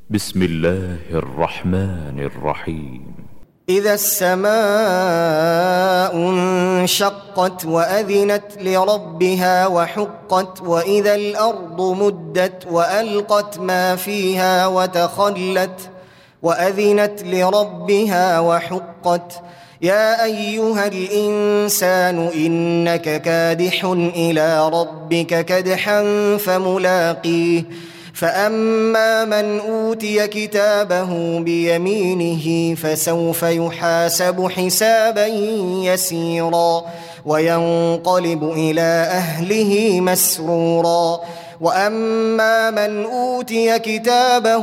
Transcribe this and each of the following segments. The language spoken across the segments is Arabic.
بسم الله الرحمن الرحيم. إذا السماء انشقت وأذنت لربها وحقت وإذا الأرض مدت وألقت ما فيها وتخلت وأذنت لربها وحقت يا أيها الإنسان إنك كادح إلى ربك كدحا فملاقيه فأما من أوتي كتابه بيمينه فسوف يحاسب حسابا يسيرا وينقلب إلى أهله مسرورا وأما من أوتي كتابه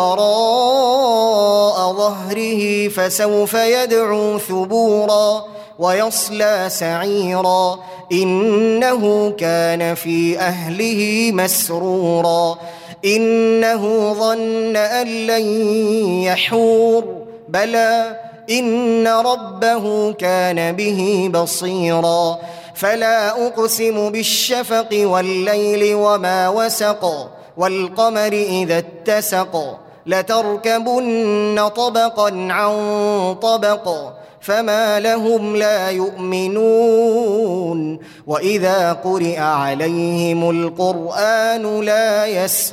وراء ظهره فسوف يدعو ثبورا ويصلى سعيرا إنه كان في أهله مسرورا إنه ظن أن لن يحور بلى إن ربه كان به بصيرا فلا أقسم بالشفق والليل وما وسق والقمر إذا اتسق لتركبن طبقا عن طبق فما لهم لا يؤمنون وإذا قرئ عليهم القرآن لا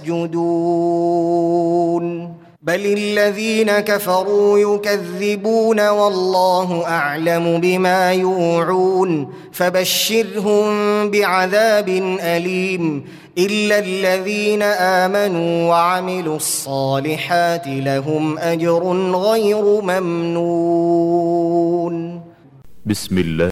يسجدون بل الذين كفروا يكذبون والله أعلم بما يوعون فبشرهم بعذاب أليم إلا الذين آمنوا وعملوا الصالحات لهم أجر غير ممنون. بسم الله